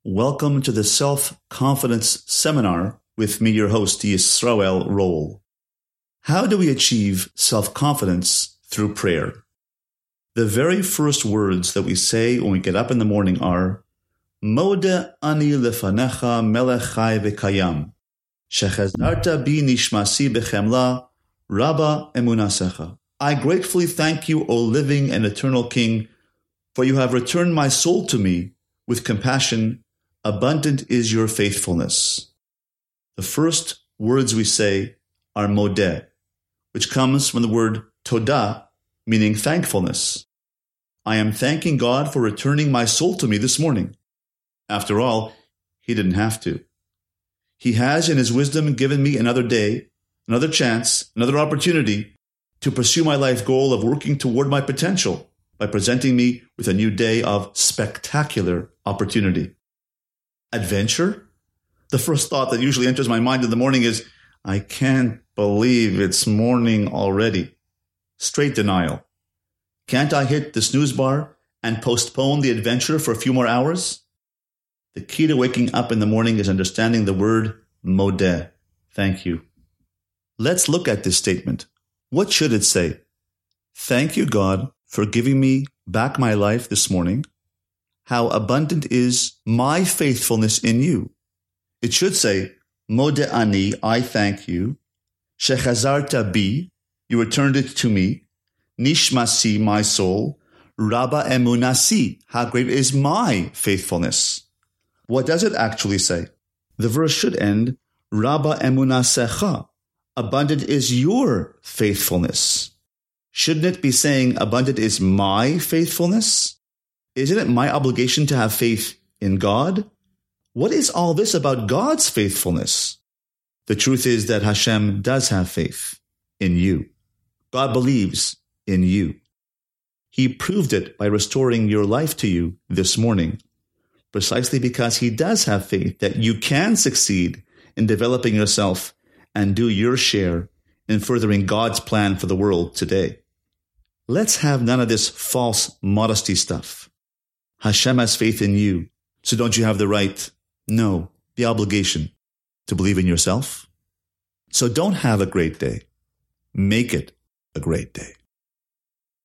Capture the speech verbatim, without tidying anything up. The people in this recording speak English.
Welcome to the Self-Confidence Seminar with me, your host, Yisrael Roll. How do we achieve self-confidence through prayer? The very first words that we say when we get up in the morning are, Modeh ani lefanecha melech chai v'kayam, shechazarta bi nishmasi bechemla, rabba emunasecha. I gratefully thank you, O living and eternal King, for you have returned my soul to me with compassion. Abundant is your faithfulness. The first words we say are modeh, which comes from the word todah, meaning thankfulness. I am thanking God for returning my soul to me this morning. After all, He didn't have to. He has, in His wisdom, given me another day, another chance, another opportunity to pursue my life goal of working toward my potential by presenting me with a new day of spectacular opportunity. Adventure? The first thought that usually enters my mind in the morning is, I can't believe it's morning already. Straight denial. Can't I hit the snooze bar and postpone the adventure for a few more hours? The key to waking up in the morning is understanding the word modeh. Thank you. Let's look at this statement. What should it say? Thank you, God, for giving me back my life this morning. How abundant is my faithfulness in you. It should say, Modeh ani, I thank you. Shechazarta bi, you returned it to me. Nishmasi, my soul. Rabba emunasi, how great is my faithfulness. What does it actually say? The verse should end, Rabba emunasecha, abundant is your faithfulness. Shouldn't it be saying, abundant is my faithfulness? Isn't it my obligation to have faith in God? What is all this about God's faithfulness? The truth is that Hashem does have faith in you. God believes in you. He proved it by restoring your life to you this morning, precisely because He does have faith that you can succeed in developing yourself and do your share in furthering God's plan for the world today. Let's have none of this false modesty stuff. Hashem has faith in you, so don't you have the right, no, the obligation to believe in yourself? So don't have a great day. Make it a great day.